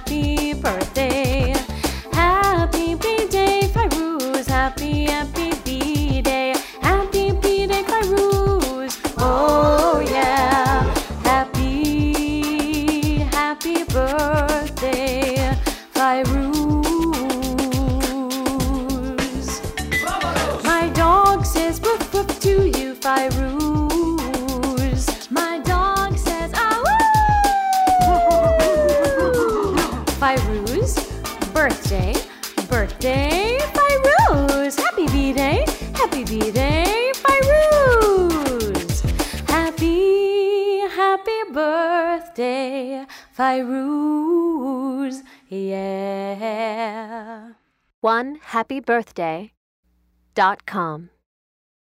happy birthday. Happy B-Day, Fairuz. Happy, happy B-Day. Happy B-Day, Fairuz. Oh yeah. Happy, happy birthday, Fairuz. My dog says woof woof to you, Fairuz. My dog says ah woo. Fairuz, birthday, birthday, Fairuz. Happy B-Day, happy B-Day, Fairuz. Happy, happy birthday, Fairuz. Yeah. OneHappyBirthday.com